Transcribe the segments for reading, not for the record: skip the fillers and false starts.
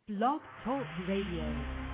Blog Talk Radio.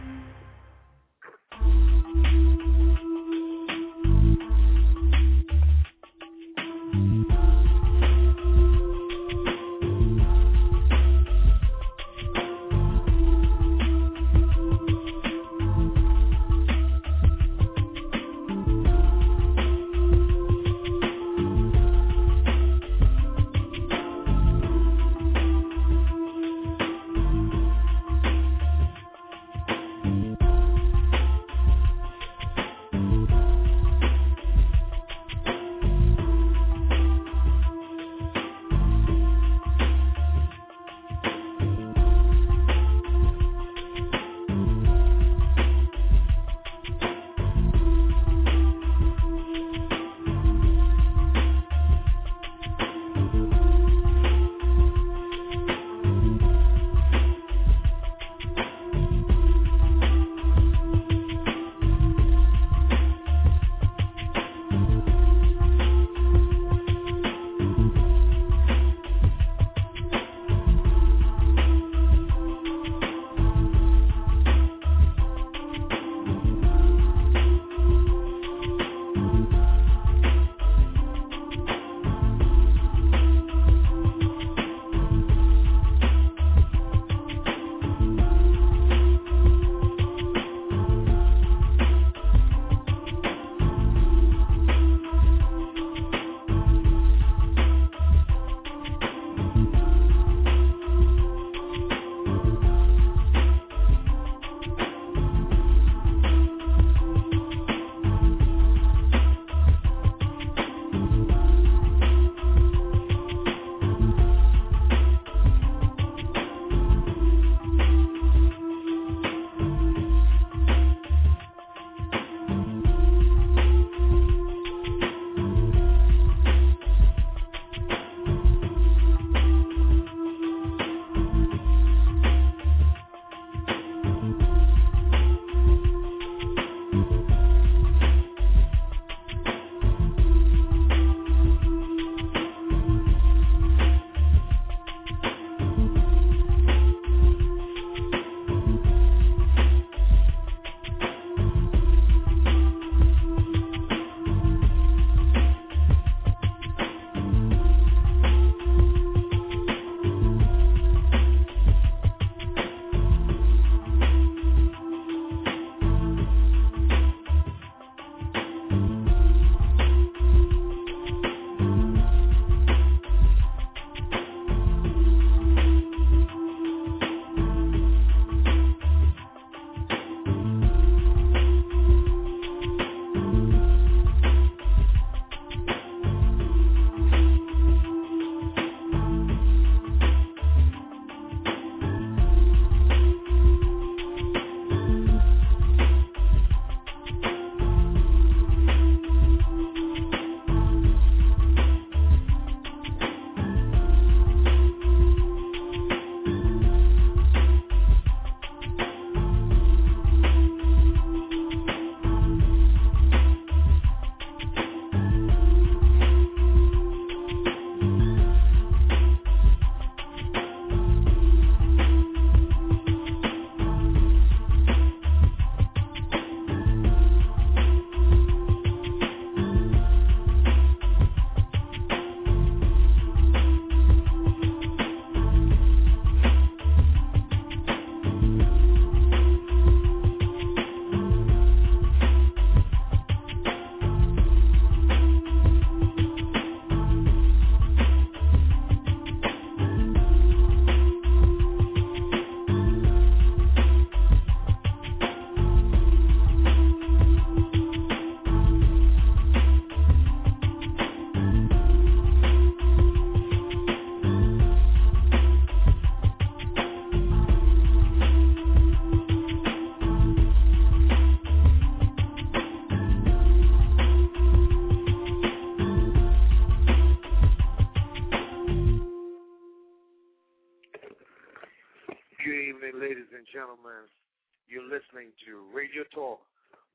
Gentlemen, you're listening to Radio Talk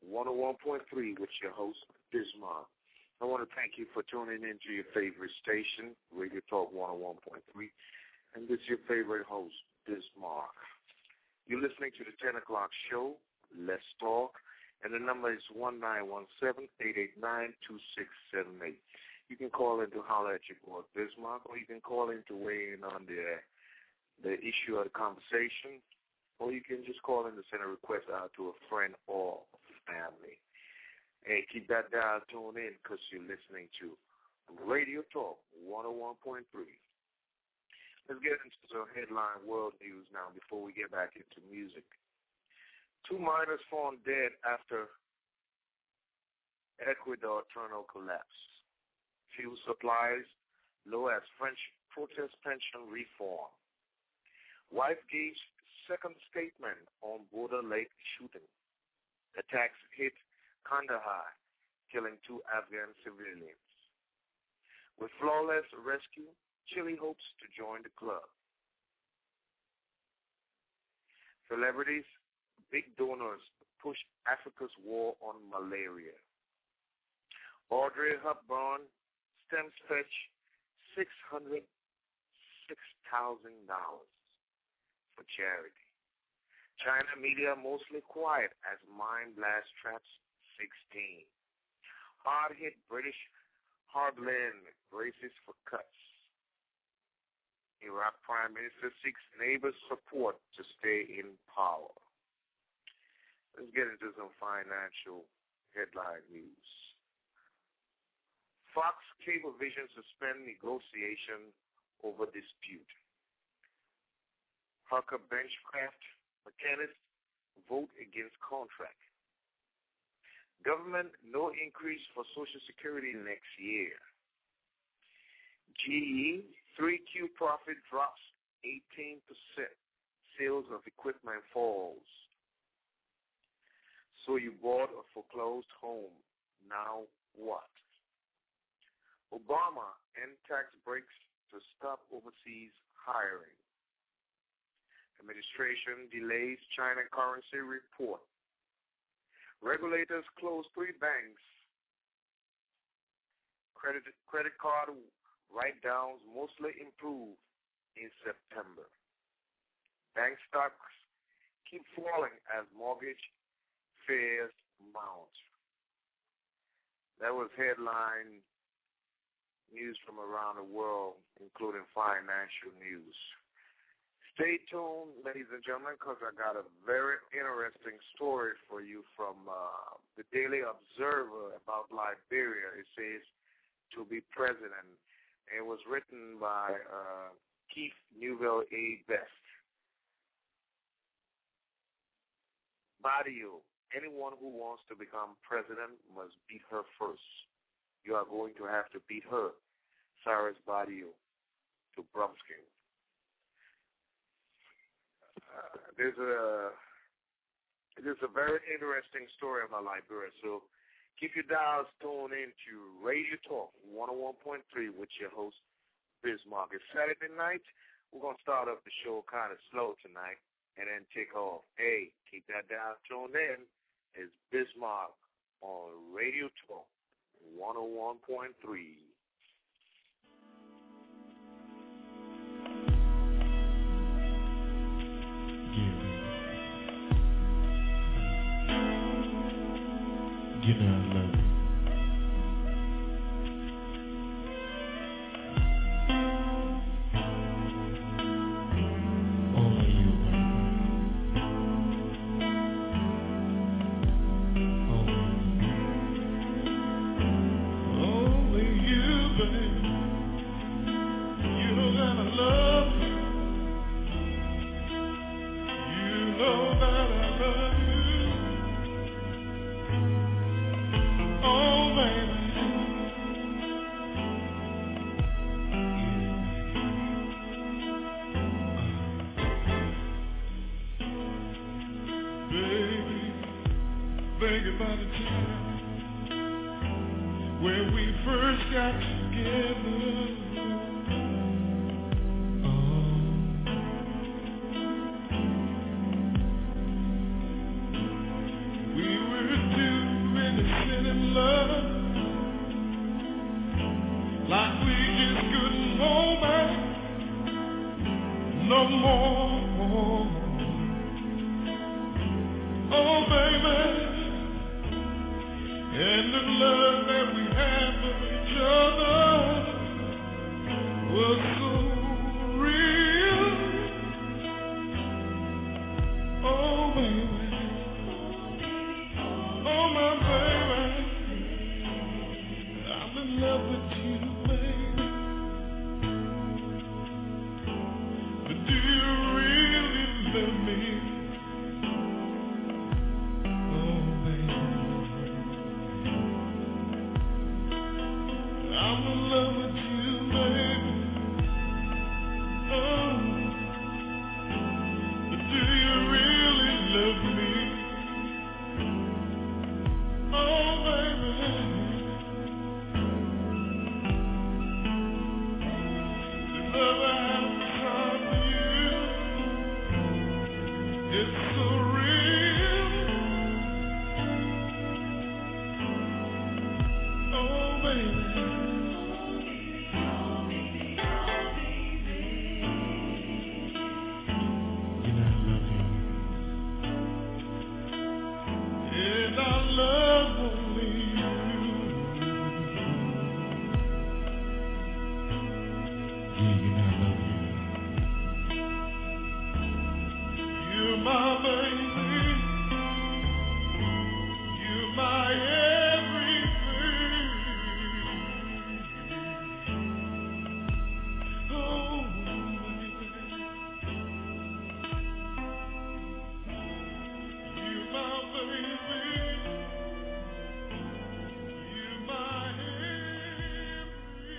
101.3 with your host, Bismarck. I want to thank you for tuning in to your favorite station, Radio Talk 101.3, and this is your favorite host, Bismarck. You're listening to the 10 o'clock show, Let's Talk, and the number is 1917-889-2678. You can call in to holler at your boy Bismarck, or you can call in to weigh in on the issue of the conversation, or you can just call in to send a request out to a friend or family. Hey, keep that dial tuned in because you're listening to Radio Talk 101.3. Let's get into some headline world news now before we get back into music. 2 miners found dead after Ecuador terminal collapse. Fuel supplies low as French protest pension reform. Wife gives second statement on Border Lake shooting. Attacks hit Kandahar, killing 2 Afghan civilians. With flawless rescue, Chile hopes to join the club. Celebrities, big donors push Africa's war on malaria. Audrey Hepburn stems fetch $606,000 for charity. China media mostly quiet as mine blast traps 16. Hard-hit British heartland braces for cuts. Iraq Prime Minister seeks neighbors' support to stay in power. Let's get into some financial headline news. Fox Cablevision suspend negotiation over dispute. Hucker Benchcraft mechanists vote against contract. Government no increase for Social Security next year. GE 3Q profit drops 18%. Sales of equipment falls. So you bought a foreclosed home. Now what? Obama end tax breaks to stop overseas hiring. Administration delays China currency report. Regulators close 3 banks. Credit card write-downs mostly improve in September. Bank stocks keep falling as mortgage fears mount. That was headline news from around the world, including financial news. Stay tuned, ladies and gentlemen, because I got a very interesting story for you from the Daily Observer about Liberia. It says, to be president. It was written by Keith Newville A. Best. Badio, anyone who wants to become president must beat her first. You are going to have to beat her, Cyrus Badio, to Brumskin. There's a very interesting story about Liberia. So keep your dials tuned into Radio Talk 101.3 with your host, Bismarck. It's Saturday night. We're going to start off the show kind of slow tonight and then take off. Hey, keep that dial tuned in. It's Bismarck on Radio Talk 101.3. You know I love you. Only you, baby. Only you, baby. You know that I love you. You know that I love you. Oh, baby. Baby, think about the time when we first got together. We were two innocent in love, like we just couldn't hold back no more. And the love that we had for each other was so real. Oh, baby. Oh, my baby. I'm in love with you, baby. But do you really love me? I'm in love with you, baby. Oh, but do you really love me? Oh, baby. The love I have for you is so real. Oh, baby. And I love only you. Yeah, you know I love you. You're my baby. You're my everything. Oh, baby. You're my baby. You're my everything.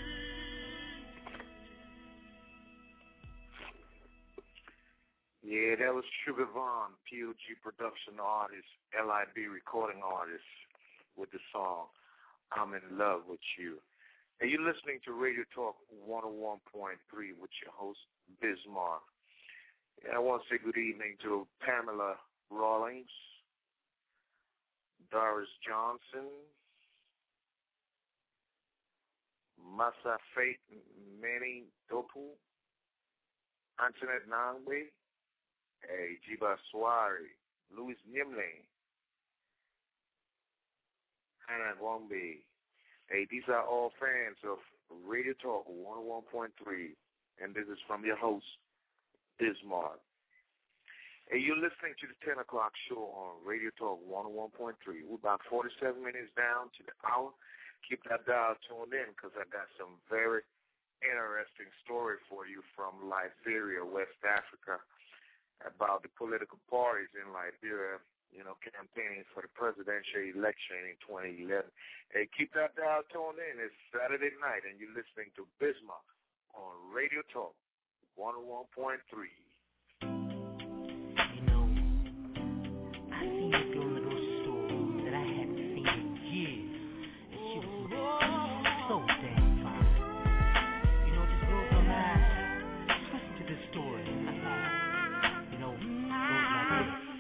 Yeah, that was Sugar Vaughn, POG production artist, LIB recording artist, with the song I'm in Love with You. And you're listening to Radio Talk 101.3 with your host, Bismarck. And I want to say good evening to Pamela Rawlings, Doris Johnson, Masa Faith Manny Dopu, Antoinette Nangwe, Jiba Swari, Louis Nimley, Hannah Wombe. Hey, these are all fans of Radio Talk 101.3, and this is from your host, Bismarck. Hey, you're listening to the 10 o'clock show on Radio Talk 101.3. We're about 47 minutes down to the hour. Keep that dial tuned in because I got some very interesting story for you from Liberia, West Africa, about the political parties in Liberia, you know, campaigning for the presidential election in 2011. Hey, keep that dial tuned in. It's Saturday night, and you're listening to Bismarck on Radio Talk 101.3. You know, I seen this girl in the grocery store that I hadn't seen in years, and she was looking so damn fine. You know, just close her eyes, just listen to this story. You know, it goes like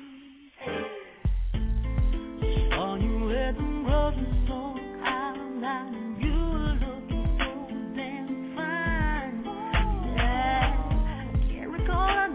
this. Saw you at the grocery store outline, and you were looking so damn fine. Yeah, I can't recall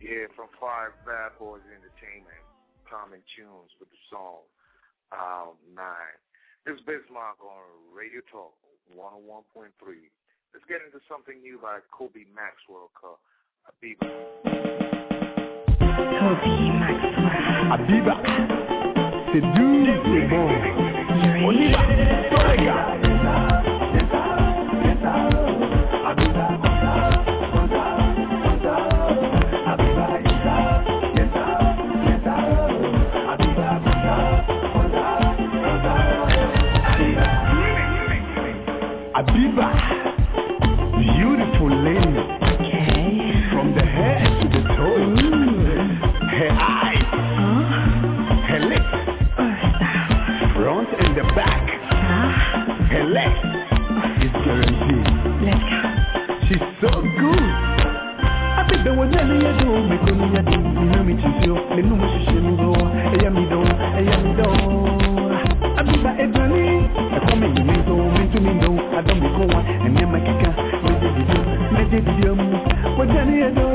Yeah, from Five Bad Boys Entertainment, Common Tunes with the song 9. This is Bismarck on Radio Talk 101.3. Let's get into something new by Kobe Maxwell called Abiba. Kobe Maxwell. Abiba, c'est dur, c'est bon. On y va, tous les gars. Abiba, Abiba, beautiful lady. Okay. From the head to the toes. Her eyes, her lips, front and the back. Her legs is guaranteed. Let's go. She's so good. Abiba, what do you do? Me go me do. Me know me choose you. Me know me she me go. Eya me do. Abiba, Ebony. I come in me do. Me to me do. I don't be go on. And then my kika. Me did you. What do you do?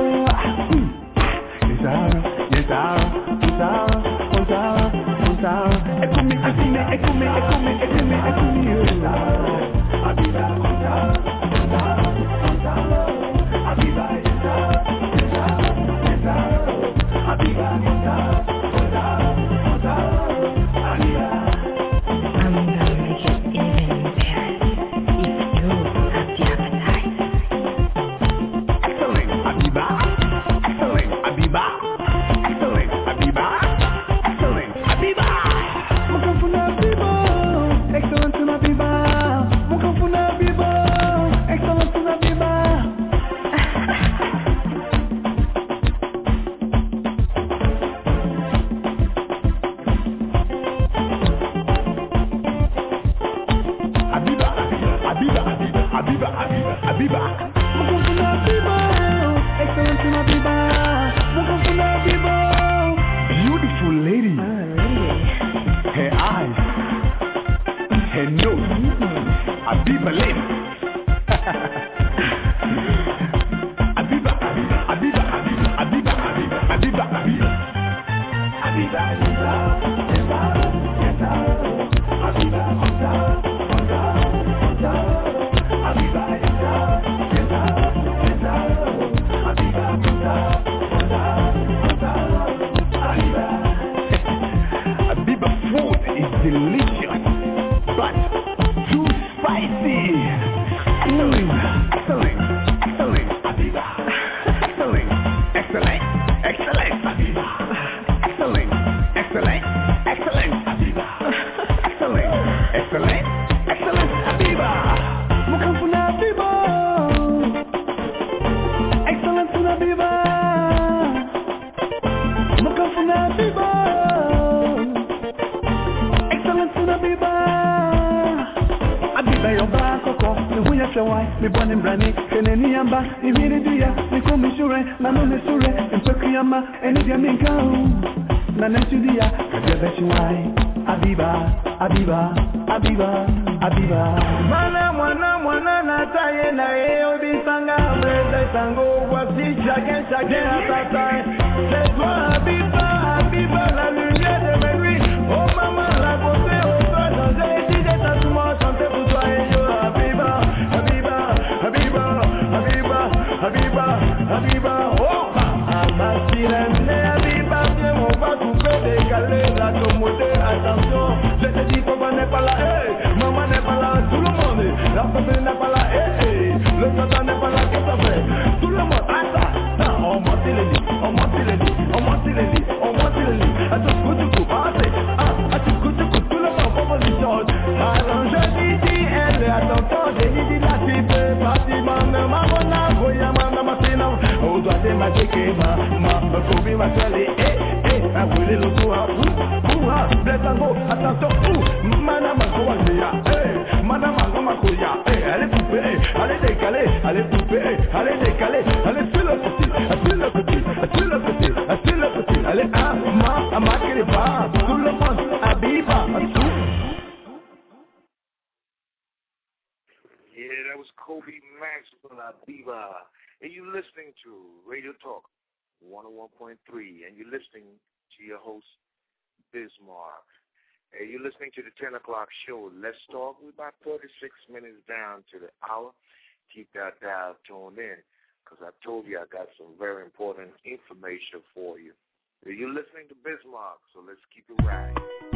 Yeah, that was Kobe Maxwell, Abiba. And you listening to Radio Talk 101.3, and you're listening to your host, Bismarck. Hey, you're listening to the 10 o'clock show, Let's Talk. We're about 36 minutes down to the hour. Keep that dial tuned in, because I told you I got some very important information for you. You're listening to Bismarck, so let's keep it right.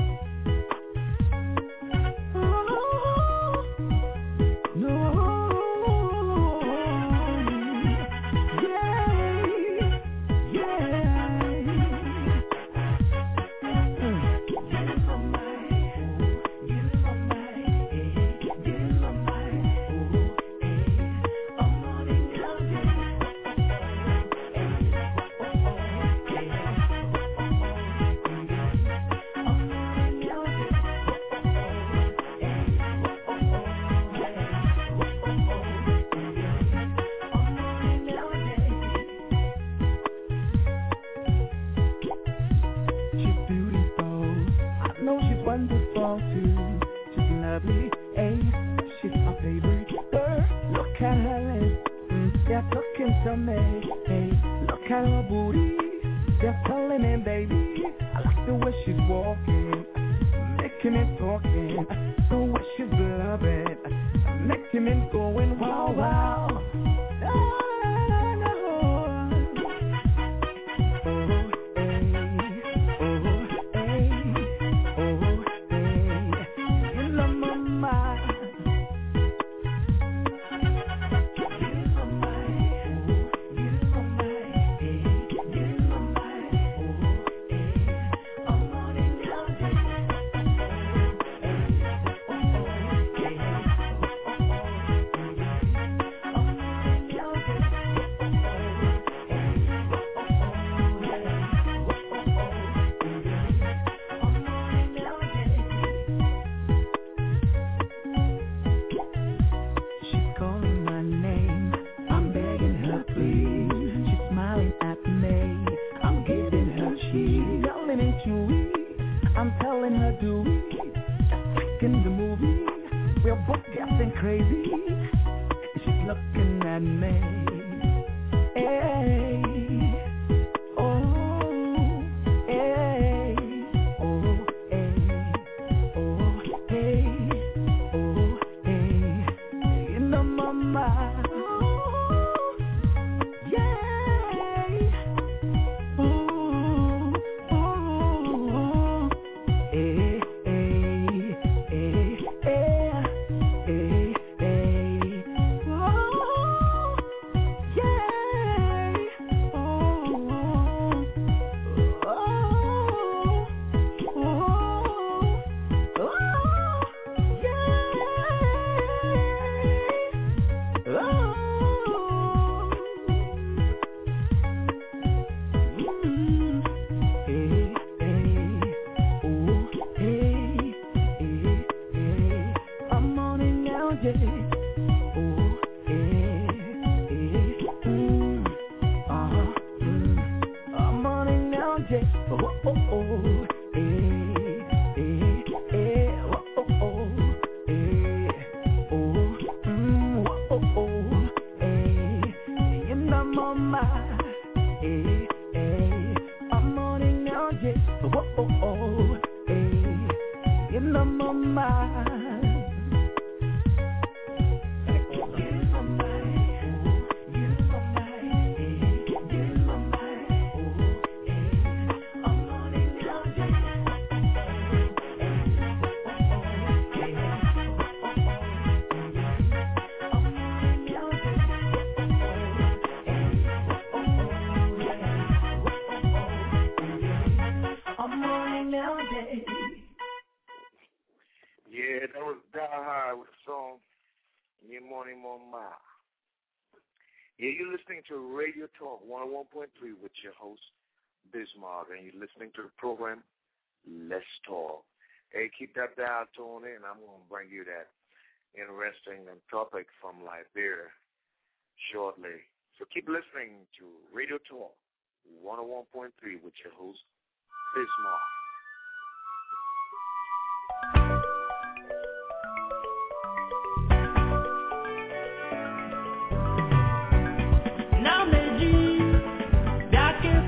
Yeah, that was Die High with the song Your Morning Mama. Yeah, you're listening to Radio Talk 101.3 with your host, Bismarck, and you're listening to the program Let's Talk. Hey, keep that dial tuned in. I'm going to bring you that interesting topic from Liberia shortly. So keep listening to Radio Talk 101.3 with your host, Bismarck. Now, Meji, that can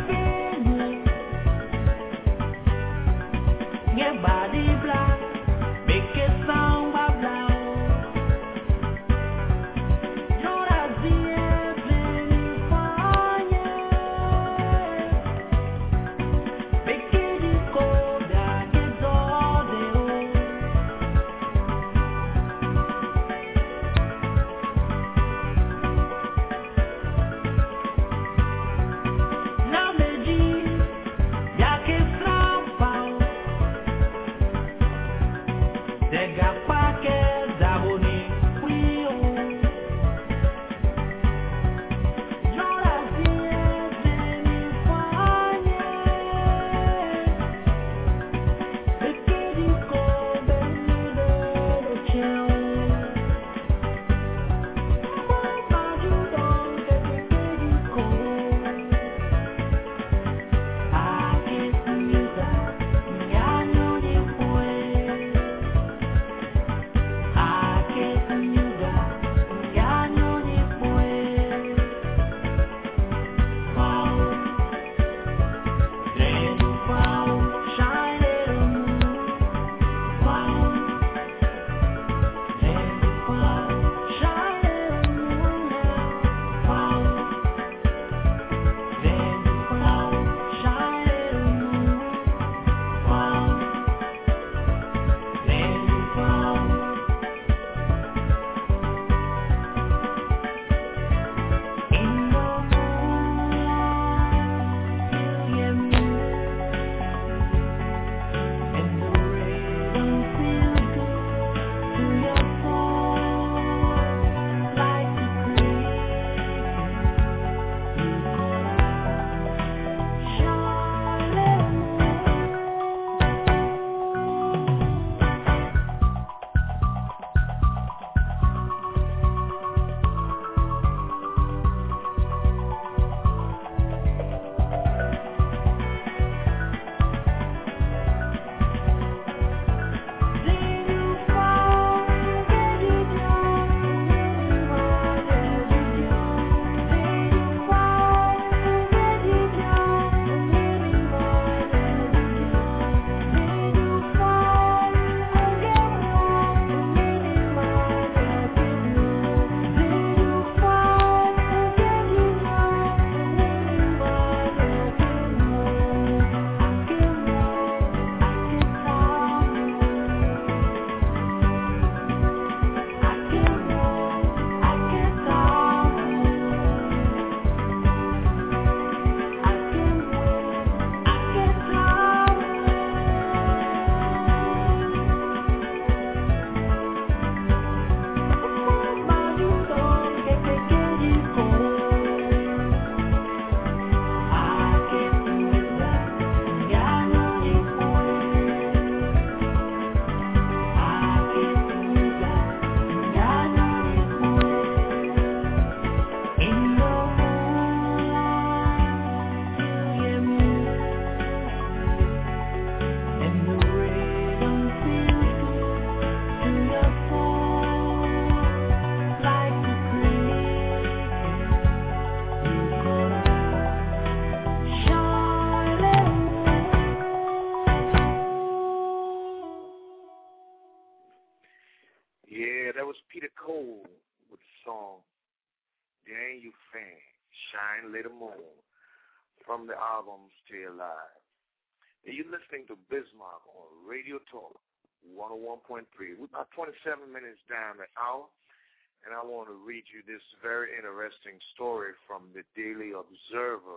Soul with the song Dan You Fan, Shine Little Moon, from the album Stay Alive. And you're listening to Bismarck on Radio Talk 101.3. We're about 27 minutes down the hour, and I want to read you this very interesting story from the Daily Observer.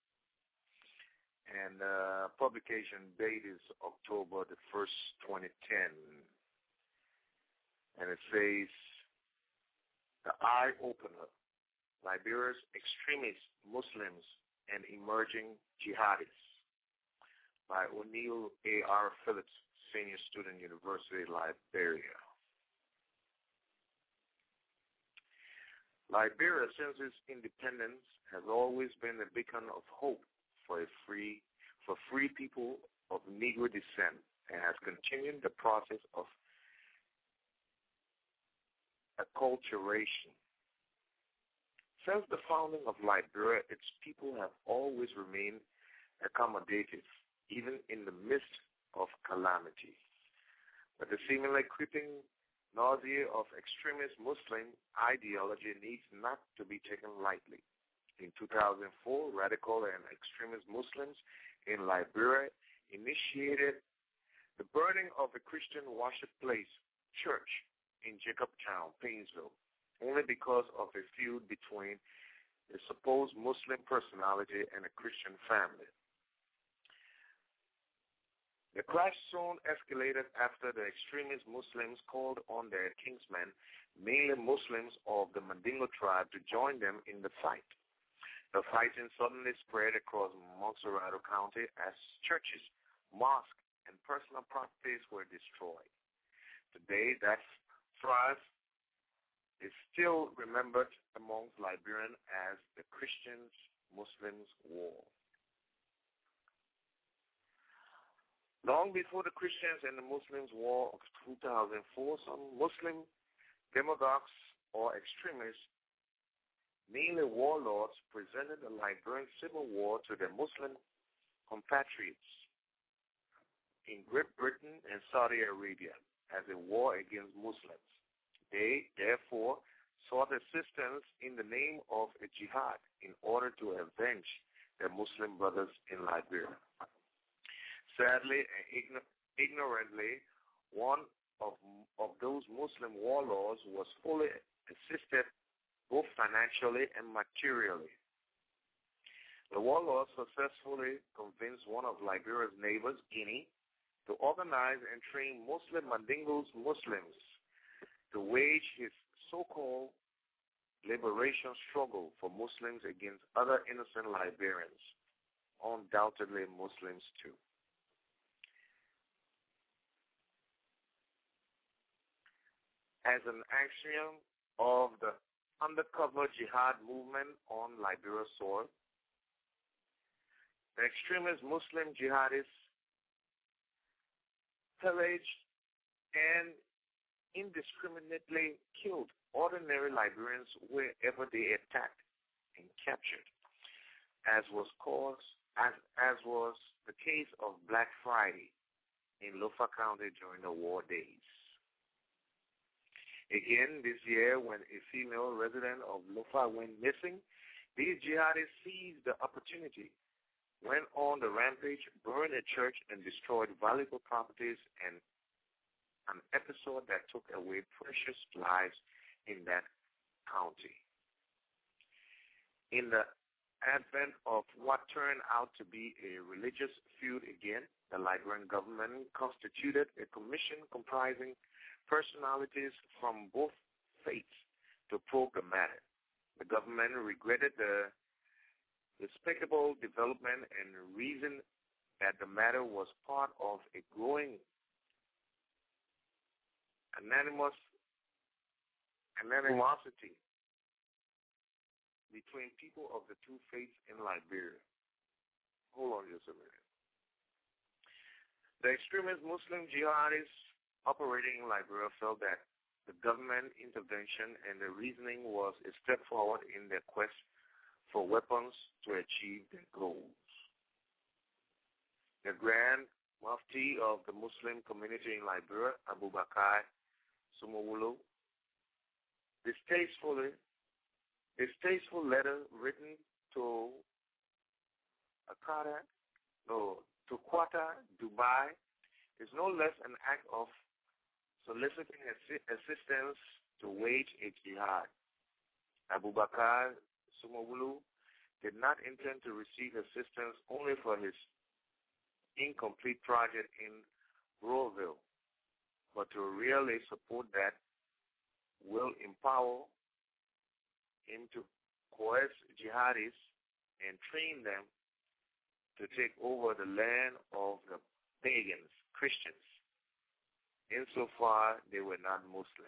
And publication date is October the 1st, 2010. And it says, The Eye Opener, Liberia's Extremist Muslims and Emerging Jihadists, by O'Neill A.R. Phillips, Senior Student, University, Liberia. Liberia, since its independence, has always been a beacon of hope for free people of Negro descent, and has continued the process of acculturation. Since the founding of Liberia, its people have always remained accommodative, even in the midst of calamity. But the seemingly creeping nausea of extremist Muslim ideology needs not to be taken lightly. In 2004, radical and extremist Muslims in Liberia initiated the burning of a Christian worship place, church, in Jacobtown, Painesville, only because of a feud between a supposed Muslim personality and a Christian family. The clash soon escalated after the extremist Muslims called on their kinsmen, mainly Muslims of the Mandingo tribe, to join them in the fight. The fighting suddenly spread across Montserrado County as churches, mosques, and personal properties were destroyed. Today, that strife is still remembered amongst Liberians as the Christians-Muslims War. Long before the Christians and the Muslims War of 2004, some Muslim demagogues or extremists, mainly warlords, presented the Liberian Civil War to their Muslim compatriots in Great Britain and Saudi Arabia as a war against Muslims. They, therefore, sought assistance in the name of a jihad in order to avenge their Muslim brothers in Liberia. Sadly and ignorantly, one of those Muslim warlords was fully assisted both financially and materially. The warlord successfully convinced one of Liberia's neighbors, Guinea, to organize and train Muslim Mandingos Muslims to wage his so-called liberation struggle for Muslims against other innocent Liberians, undoubtedly Muslims too. As an axiom of the undercover jihad movement on Liberia soil, the extremist Muslim jihadists pillaged and indiscriminately killed ordinary Liberians wherever they attacked and captured, as was the case of Black Friday in Lofa County during the war days. Again, this year, when a female resident of Lofa went missing, these jihadists seized the opportunity, went on the rampage, burned a church, and destroyed valuable properties, and an episode that took away precious lives in that county. In the advent of what turned out to be a religious feud again, the Liberian government constituted a commission comprising personalities from both faiths to probe the matter. The government regretted the despicable development and reasoned that the matter was part of a growing animosity between people of the two faiths in Liberia. Hold on just a minute. The extremist Muslim jihadists operating in Liberia felt that the government intervention and the reasoning was a step forward in their quest for weapons to achieve their goals. The Grand Mufti of the Muslim community in Liberia, Abubakar Sumawulu, distasteful letter written to Qatar, Dubai, is no less an act of soliciting assistance to wage a jihad. Abubakar Sumawulu did not intend to receive assistance only for his incomplete project in Roeville, but to really support that will empower him to coerce jihadis and train them to take over the land of the pagans, Christians, insofar they were not Muslims.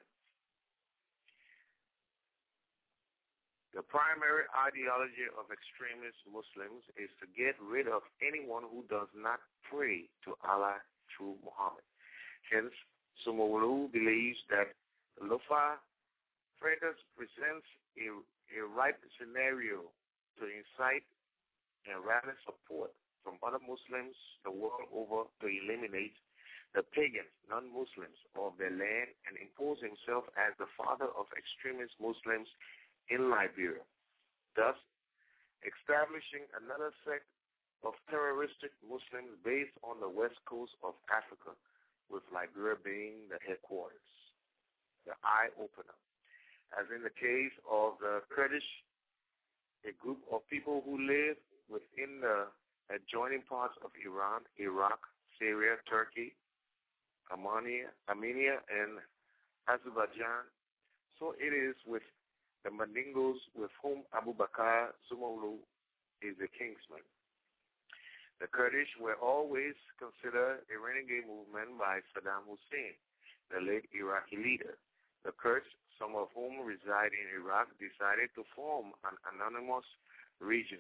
The primary ideology of extremist Muslims is to get rid of anyone who does not pray to Allah through Muhammad. Hence, Sumawulu believes that the Lufa Fracas presents a ripe scenario to incite and rally support from other Muslims the world over to eliminate the pagans, non-Muslims of their land and impose himself as the father of extremist Muslims in Liberia, thus establishing another sect of terroristic Muslims based on the west coast of Africa, with Liberia being the headquarters. The eye-opener. As in the case of the Kurdish, a group of people who live within the adjoining parts of Iran, Iraq, Syria, Turkey, Armenia, and Azerbaijan, so it is with the Mandingos with whom Abu Bakr Sumawulu is a kinsman. The Kurdish were always considered a renegade movement by Saddam Hussein, the late Iraqi leader. The Kurds, some of whom reside in Iraq, decided to form an autonomous region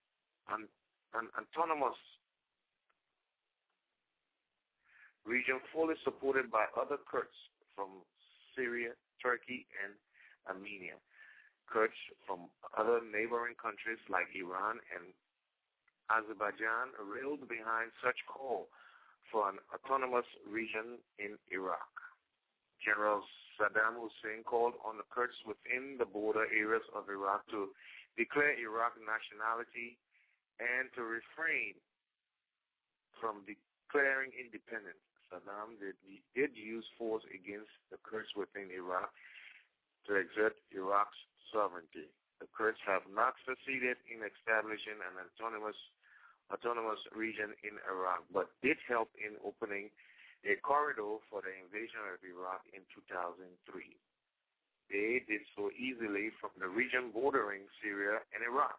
fully supported by other Kurds from Syria, Turkey, and Armenia. Kurds from other neighboring countries like Iran and Azerbaijan railed behind such call for an autonomous region in Iraq. General Saddam Hussein called on the Kurds within the border areas of Iraq to declare Iraq nationality and to refrain from declaring independence. Saddam did use force against the Kurds within Iraq to exert Iraq's sovereignty. The Kurds have not succeeded in establishing an autonomous region in Iraq, but did help in opening a corridor for the invasion of Iraq in 2003. They did so easily from the region bordering Syria and Iraq.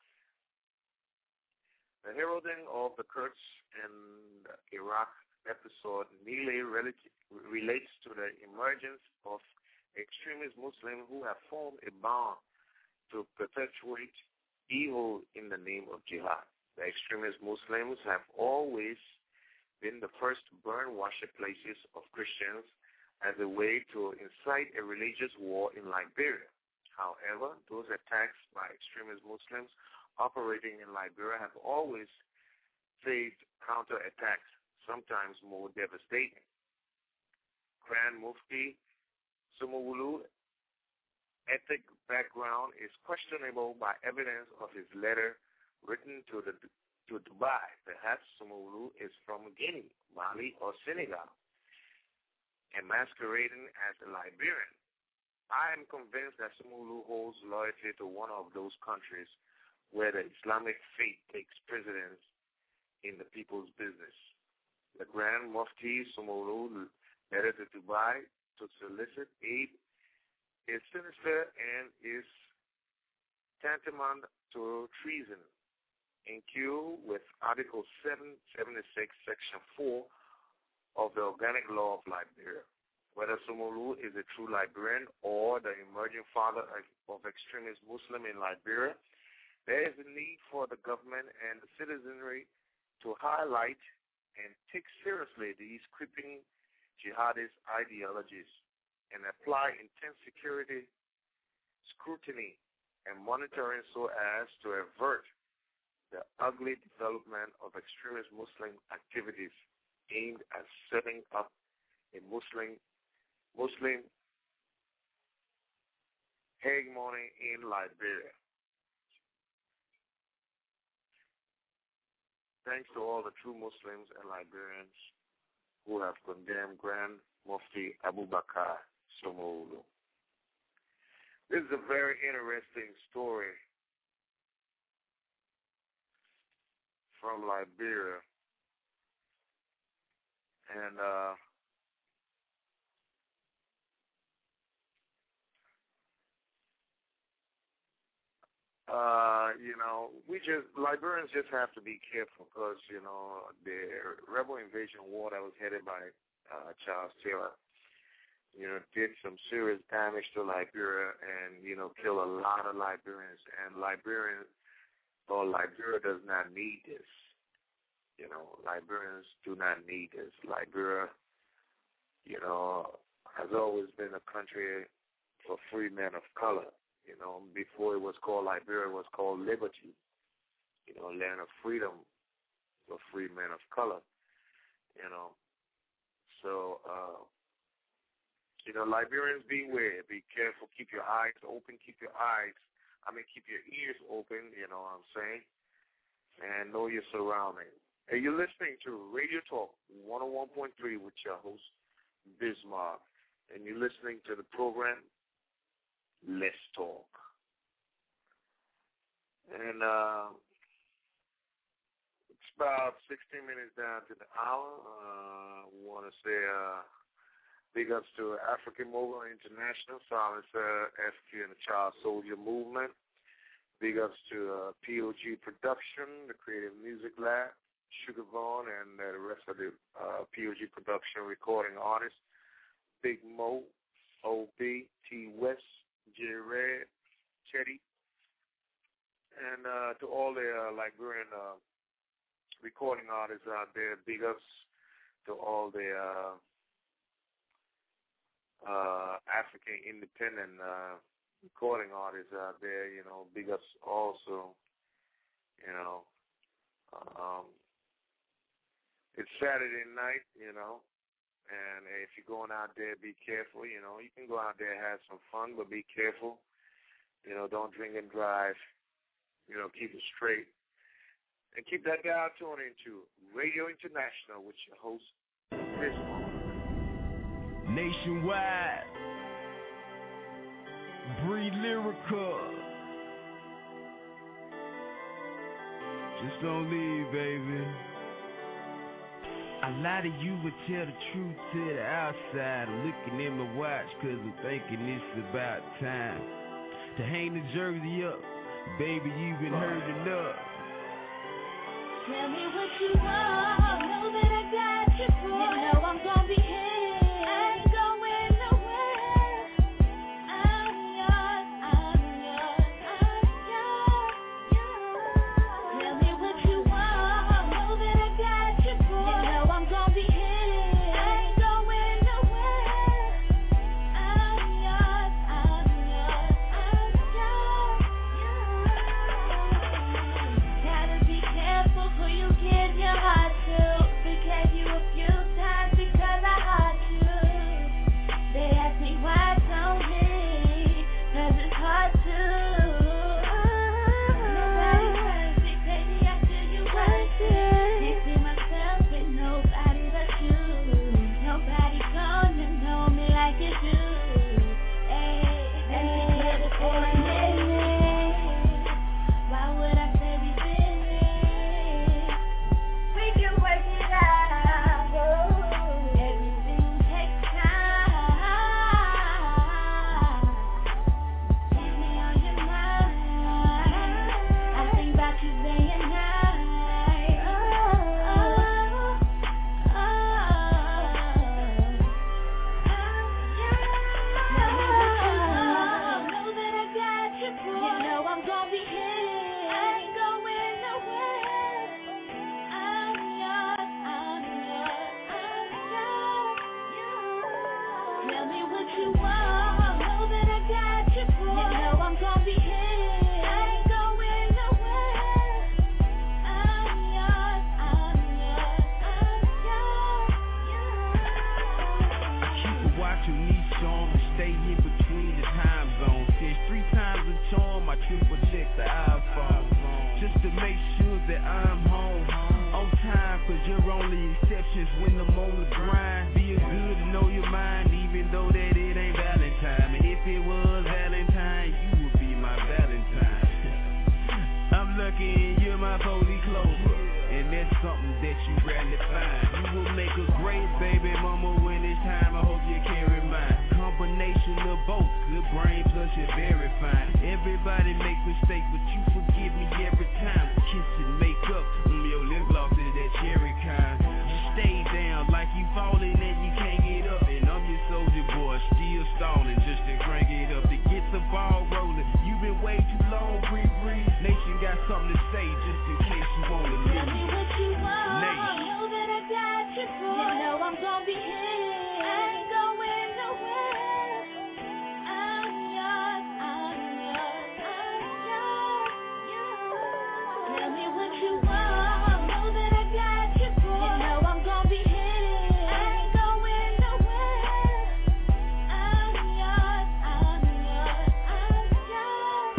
The heralding of the Kurds and Iraq episode nearly relates to the emergence of extremist Muslims who have formed a bond to perpetuate evil in the name of jihad. The extremist Muslims have always been the first to burn worship places of Christians as a way to incite a religious war in Liberia. However, those attacks by extremist Muslims operating in Liberia have always faced counterattacks, sometimes more devastating. Grand Mufti Sumawulu ethnic background is questionable by evidence of his letter written to Dubai. Perhaps Sumawulu is from Guinea, Mali, or Senegal, and masquerading as a Liberian. I am convinced that Sumawulu holds loyalty to one of those countries where the Islamic faith takes precedence in the people's business. The Grand Mufti Sumawulu letter to Dubai to solicit aid is sinister and is tantamount to treason, in queue with Article 776, Section 4 of the Organic Law of Liberia. Whether Sumawulu is a true Liberian or the emerging father of extremist Muslim in Liberia, there is a need for the government and the citizenry to highlight and take seriously these creeping jihadist ideologies and apply intense security, scrutiny, and monitoring so as to avert the ugly development of extremist Muslim activities aimed at setting up a Muslim hegemony in Liberia. Thanks to all the true Muslims and Liberians who have condemned Grand Mufti Abubakar Somoulu. This is a very interesting story from Liberia. And Liberians just have to be careful because, the rebel invasion war that was headed by Charles Taylor, did some serious damage to Liberia and, killed a lot of Liberians. And Liberia does not need this. Liberians do not need this. Liberia, has always been a country for free men of color. Before it was called Liberia, it was called Liberty, land of freedom for free men of color, So, Liberians, beware, be careful, keep your eyes open, keep your ears open, you know what I'm saying, and know your surroundings. Hey, you're listening to Radio Talk 101.3 with your host, Bismarck, and you're listening to the program, Let's Talk. And it's about 16 minutes down to the hour. We want to say big ups to African Mobile International, Silencer, African and the Child Soldier Movement. Big ups to POG Production, the Creative Music Lab, Sugar Vaughn, and the rest of the POG Production recording artists. Big Mo, OB, T. West, J. Red, Chetty, and to all the Liberian recording artists out there, big ups to all the African independent recording artists out there, big ups also, it's Saturday night, and if you're going out there, be careful, you can go out there and have some fun, but be careful, don't drink and drive, keep it straight. And keep that dial tuned into Radio International with your host, Chris Moore. Nationwide, Breed Lyrica. Just don't leave, baby. A lot of you would tell the truth to the outside. I'm looking in my watch cause I'm thinking it's about time to hang the jersey up. Baby, you've been heard enough. Tell me what you want, know that I got you for. You know I'm gonna be here, I ain't going nowhere. I'm yours, I'm yours, I'm yours. Tell me what you want, know that I got you for. You know I'm gonna be here, I ain't going nowhere. I'm yours, I'm yours, I'm yours. Gotta be careful who you give your heart to. We gave you a few times, patience when I'm on the grind. Feel good to know your mind, even though that it ain't Valentine. And if it was Valentine, you would be my Valentine. I'm lucky and you're my holy clover, and that's something that you rarely find. You will make a great baby mama when it's time. I hope you carry mine. Combination of both, good brain plus you're very fine. Everybody make mistakes, but you forgive me every time. Kiss and make up, your lip gloss is that cherry kind. You stay down like you falling and you can't get up, and I'm your soldier boy, still stalling just to crank it up to get the ball rolling. You've been way too long, breathe. Nation got something to say just in case you want to Tell me what you want, know that I got you for. You know I'm gonna be here, I ain't going nowhere. I'm yours, I'm yours, I'm yours. Tell me what you want, know that I got you for. You know I'm gonna be here, I ain't going nowhere. I'm yours, I'm yours, I'm yours.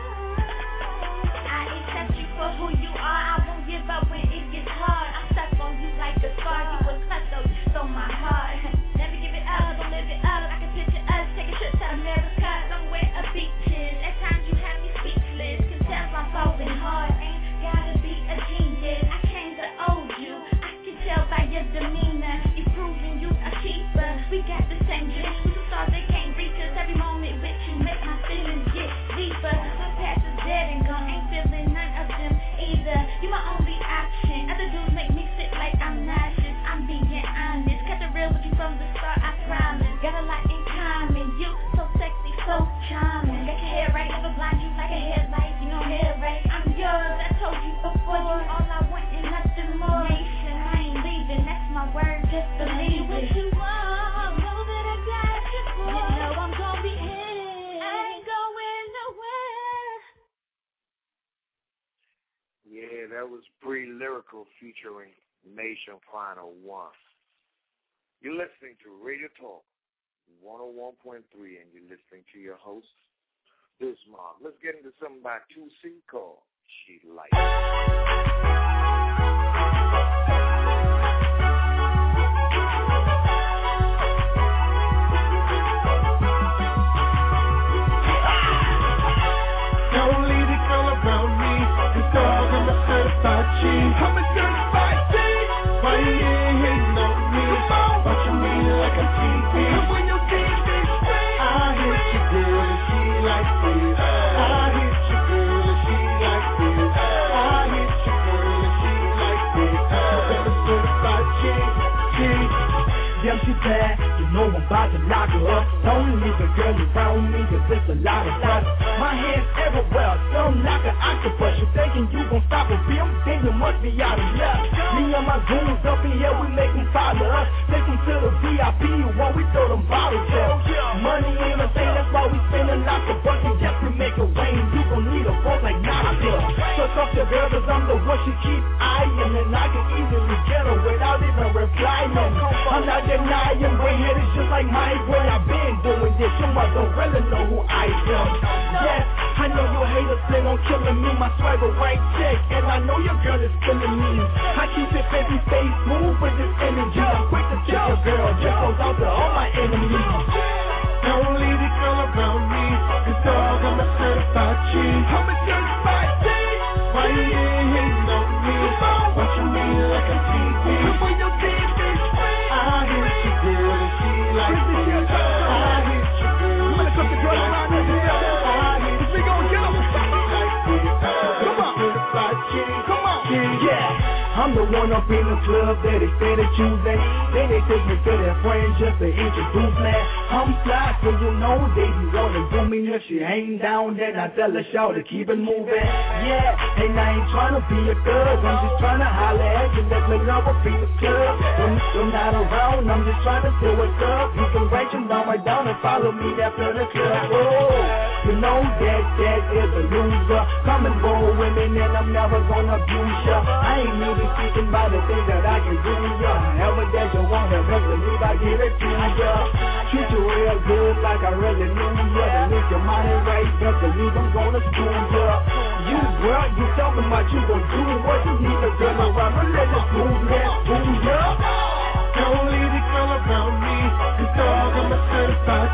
I accept you for who you are, I won't give up when it gets hard. I'm stuck on you like a scar, you a slut though, you stole my heart. Never give it up, don't live it up. I can picture us taking trips to America, somewhere a beaches. At times you have me speechless, can tell I'm falling hard. Ain't gotta be a genius, I came to owe you. I can tell by your demeanor, you proving you a keeper. We got the same dreams, we two stars that can't reach us. Every moment with you make my feelings get deeper. My past is dead and gone, ain't feeling none of them either. You my only option, other dudes make me sit like I'm nauseous. I'm being honest, kept it real with you from the start, I promise. Got a lot in common, you so sexy, so charming. Got your hair right, never blind you like a headlight, you know hair right. I'm yours, I told you before, you all I want and nothing more. Nation, I ain't leaving, that's my word, just believe it. What you want, know that I got you for. You know I'm gonna be here, I ain't going nowhere. Yeah, that was Bree Lyrical featuring Nation Final One. You're listening to Radio Talk 101.3, and you're listening to your host, Biz Mob. Let's get into something by 2C called She Like. Don't leave the girl around me, 'cause dog, I'm a certified G. I'm a certified G. Why you ain't hating on me? Watching me like a TV. And when your TV screams, I hit your girl and she like this. I hit your girl and she like this. I hit your girl and she like this. I'm a certified G. Yeah, she bad, you know I'm about to lock her up. Don't leave a girl around me, 'cause it's a lot of lust. My hands everywhere, some like an octopus. You thinking you gon' stop a beat, then you must be out of luck. Me and my goons up in here, we make them follow us. Take them to the VIP while we throw them bottles up. Money ain't a thing, that's why we spending lots of bucks. And just to make a rain, you gon' need a boat like Nadia. Suck up the girl, 'cause I'm the one she keep eyeing. And I can easily get her without even replying. I'm not denying, boyhead is just like my boy. I've been doing this, you must don't really know who I am. Yes, I know you haters plan on killing me, my swagger right check, and I know your girl is feeling me. I keep it baby face smooth with this energy. I'm quick to check your girl, just goes out to all my enemies. Don't leave the girl around me, 'cause dog, I'm a certified G. I'm a certified G. Why you ain't hating on me? Watching me like a TV. And when your TV screams, I hit your girl and she like this. I hit your girl and she like this. I hit your girl and she like this. Come on, certified G. Come on, yeah. I'm the one up in the club that they say they choosing. Then they take me to their friends just to introduce me. I'm fly, so you know they be wanna do me. If she ain't down, then I tell her shout to keep it moving. Yeah, and I ain't tryna be a thug, I'm just tryna holler at you, let me know what people's club. When you're not around, I'm just tryna see what's up. You can write your number down and follow me after the club. Oh, you know that is a loser. Come and go with me, and I'm never gonna abuse ya. I ain't even speaking about the things that I can do ya. However that you want, best believe I give it to ya. Treat you real good like I really knew ya. Then if your money right, best believe I'm gonna school ya. You girl, you talking about you gon' do what you need a girl around. Let us move, let's move ya.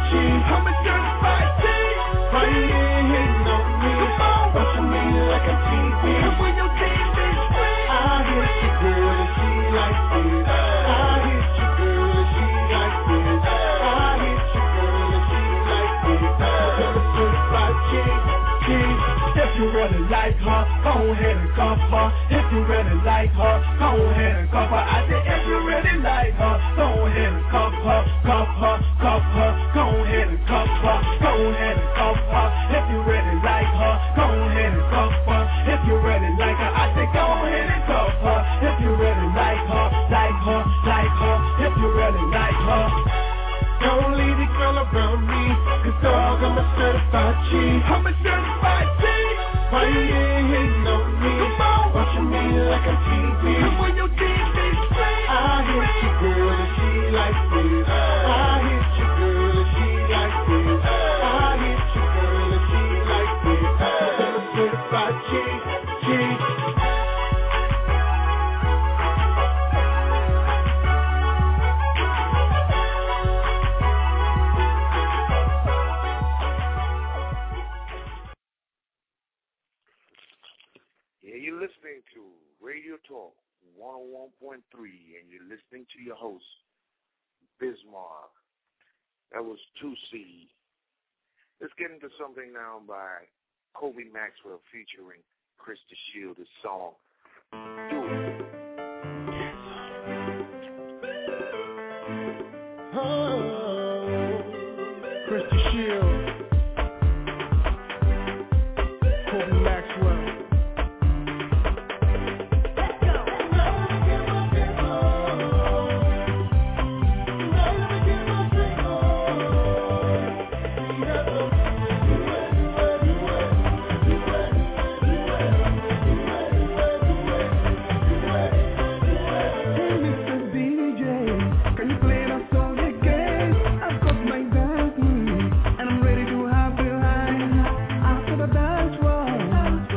G. I'm a certified G. Why you ain't hating on me? Come on, watching me like a TV. And when your TV's free, I hit your girl and she like this. I hit your girl and she like this. I hit your girl and she like this. I'm a certified G. If you really like her, go ahead and cuff her. If you really like her, go ahead and cuff her. I said if you really like her, go ahead and cuff her, cuff her, cuff her. Go ahead and cuff her, go ahead and cuff her. If you really like her, go ahead and cuff her. If you really like her, I said go ahead and cuff her. If you really like her, like her, like her. If you really like her. Don't leave the girl around me, cause dog, I'm a certified G. I'm a certified G. Why you ain't hating on me? Come on, watching me like a TV. And when your TV's free, I hit your girl and she like this. I hit your girl and she like this. I hit your girl and she like this. I'm a certified G. Yeah, you're listening to Radio Talk 101.3, and you're listening to your host, Bismarck. That was 2C. Let's get into something now by Kobe Maxwell featuring Krista Shield, his song, Do It. Oh, Krista Shield, Kobe Maxwell. Dance floor.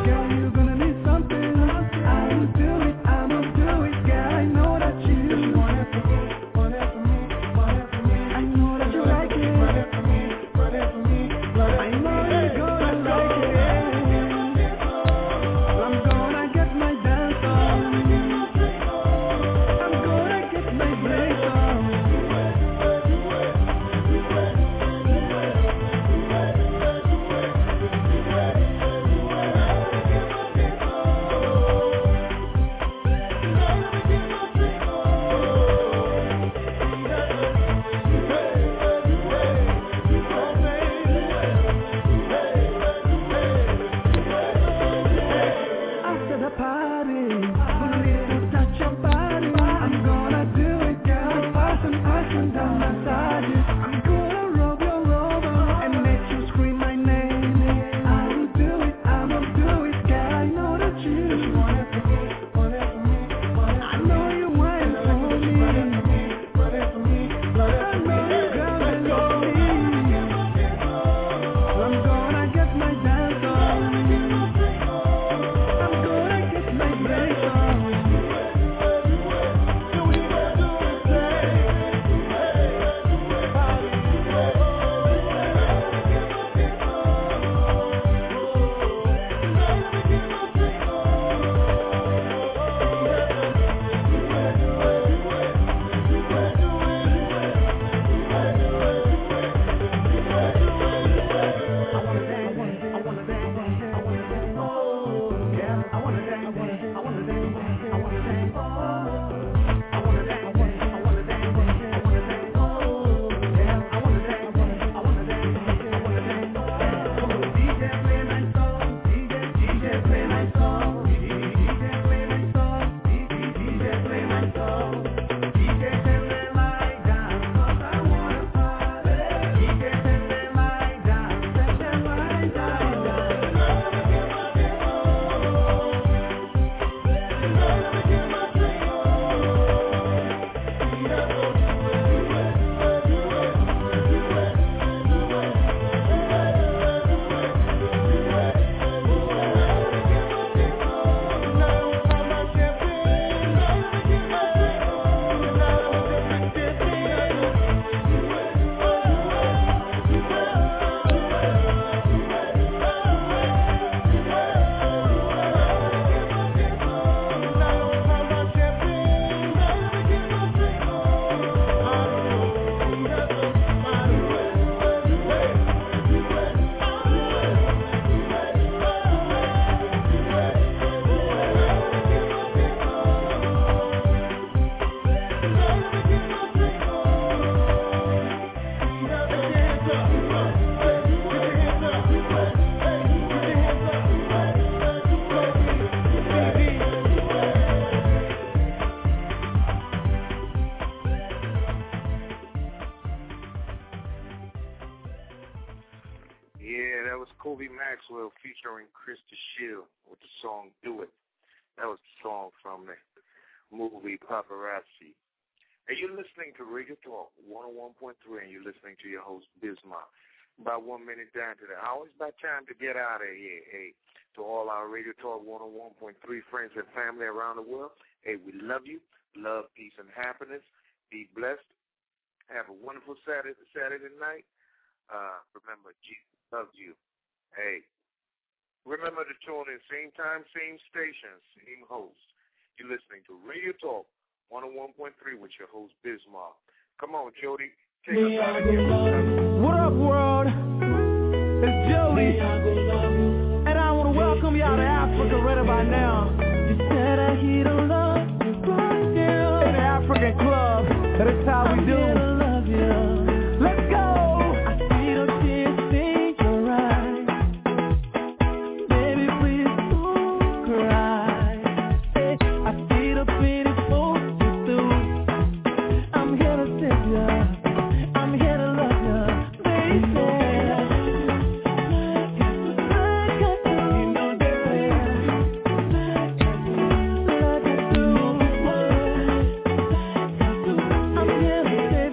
Maxwell featuring Krista Shield with the song Do It. That was the song from the movie Paparazzi. And you're listening to Radio Talk 101.3, and you're listening to your host, Bismarck. About 1 minute down to the hour. It's about time to get out of here. Hey, to all our Radio Talk 101.3 friends and family around the world, hey, we love you. Love, peace, and happiness. Be blessed. Have a wonderful Saturday night. Remember, Jesus loves you. Hey, remember to tune in same time, same station, same host. You're listening to Radio Talk 101.3 with your host, Bismarck. Come on, Jody. Take us out of here. What up, world? It's Jody. And I want to welcome y'all to Africa right about now. You said I hear the love right there. In the African club, that is how we do. Let's go. I see the tears in your eyes. Baby, please don't cry. Hey, I see the pity for you through. I'm here to save you. I'm here to love you, baby. I'm here to save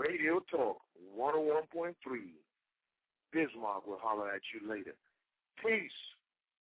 Radio Talk 101.3. Bismarck will holler at you later. Peace.